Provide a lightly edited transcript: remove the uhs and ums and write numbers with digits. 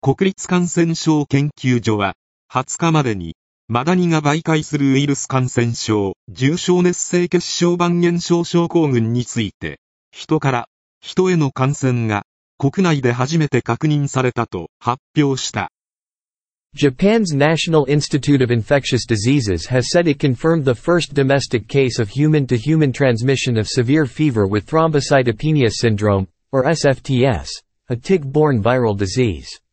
国立感染症研究所は、20日までに、マダニが媒介するウイルス感染症、重症熱性血小板減少症候群について、人から人への感染が国内で初めて確認されたと発表した。 Japan's National Institute of Infectious Diseases has said it confirmed the first domestic case of human-to-human transmission of severe fever with thrombocytopenia syndrome, or SFTS, a tick-borne viral disease.